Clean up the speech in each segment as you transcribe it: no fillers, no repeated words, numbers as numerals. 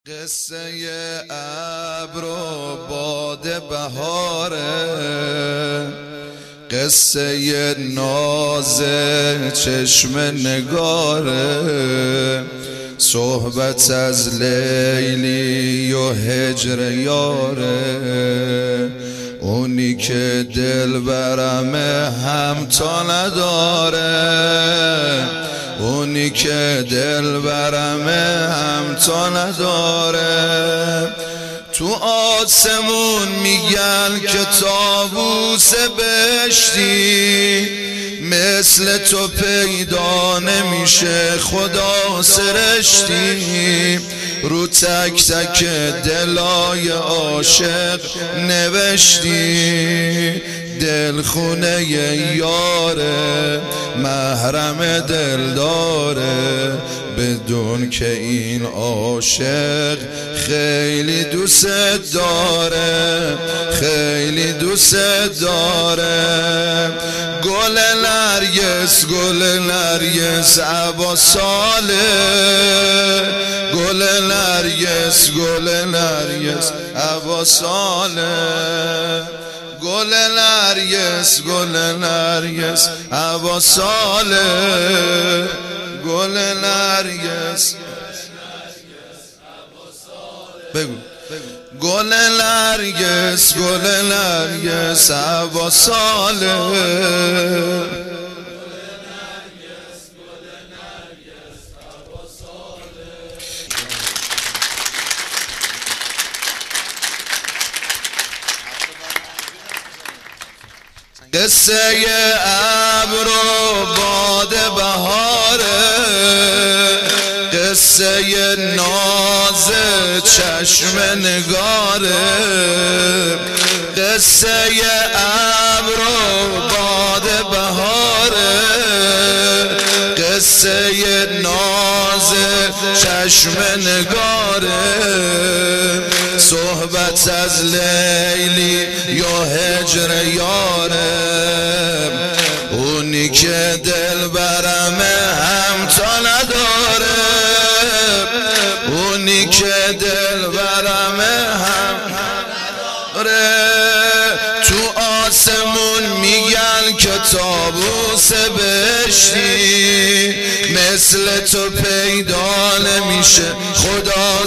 قصه ابر و باد بهاره، قصه ناز چشم نگاره، صحبت از لیلی و هجر یاره. اونی که دل برمه همتا نداره، اونی که دل برمه همتا نداره. تو آسمون میگن که طاووس بهشتی، مثل تو پیدا نمیشه خدا سرشتی. رو تک تک دلای عاشق نوشتی، دل خونه یاره محرم دل داره. بدون که این عاشق خیلی دوست داره، خیلی دوست داره. گل نرگس گل نرگس عباساله، گل نرگس گل نرگس عباساله. گل نرگس گل نرگس عباساله، گل نرگس بگو. گل نرگس گل نرگس عباساله، قصه ابر و باد بهاره، قصه ناز چشم نگاره. قصه ابر و باد بهاره، قصه ناز چشم نگاره. صحبت از لیلی یا هجر یاره، اونی که دل برمه همتا نداره، اونی که دل برمه هم نداره. تو آسمون میگن که طاووس بهشتی، مثل تو پیدا نمیشه خدا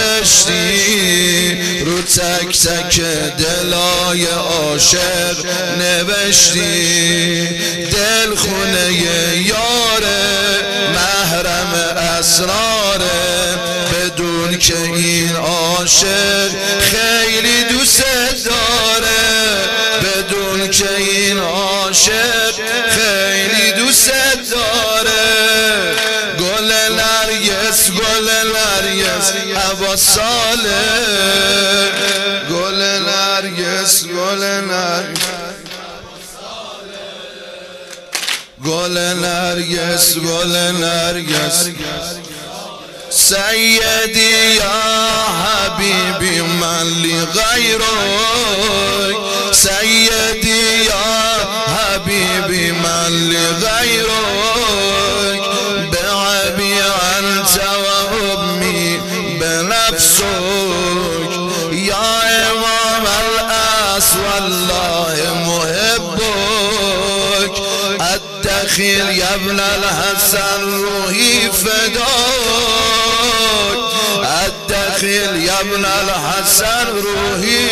سرشتی. رو تک تک دلای عاشق نوشتی، دل خونه یاره محرم اسراره. بدون که این عاشق خیلی دوست داره، بدون که این عاشق خیلی دوست داره. گل نرگس گل نرگس عباساله، گل نرگس گل نرگس گل نرگس گل نرگس. سیدی یا حبیبی من لغیرک، سیدی یا حبیبی من لغیرک. بعبی انت و امی بنفسک، یا امام الاس والله محبک. الدخیل یا ابن الحسن روحی فداک، الدخیل یا ابن الحسن روحی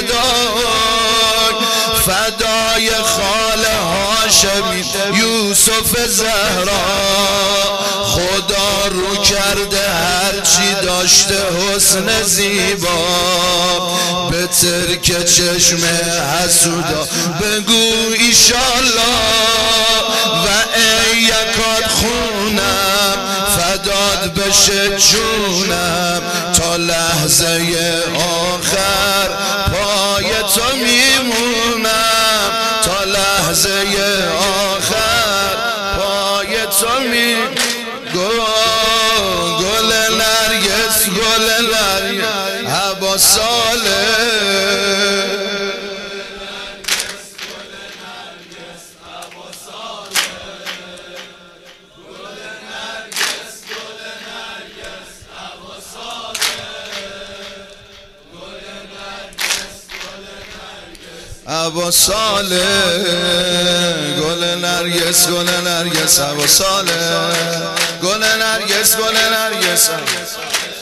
فداک. فدای خال هاشمی یوسف زهرا، خدا رو کرده هرچی داشته حسن زیبا. به ترک چشم حسودا بگو ایشالله، و ای یکاد خونم فداد بشه جونم. تا لحظه آخر پای تو میمونم، تا لحظه آخر پای تو میمونم. گل نرگس گل نرگس عباساله، هوا ساله گل نرگس گل نرگس هوا ساله گل نرگس گل نرگس